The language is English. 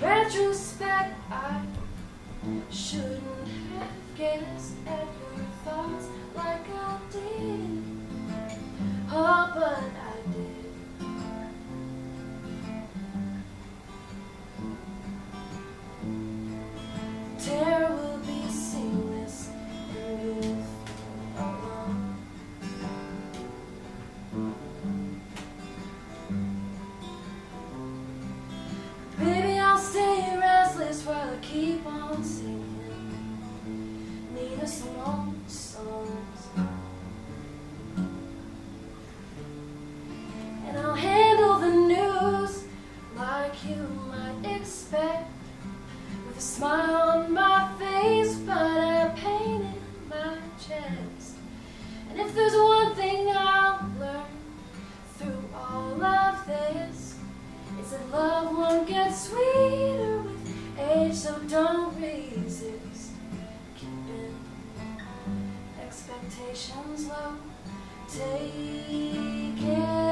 retrospect, I shouldn't have guessed at your thoughts like I did. Oh, but I did. Tear will be seamless and beautiful alone. Baby, I'll stay restless while I keep on singing Nina Simone songs. And I'll handle the news like you might expect, with a smile on my face, but a pain in my chest. And if there's one thing I'll learn through all of this, it's that love won't get sweeter with age, so don't resist keeping expectations low. Take it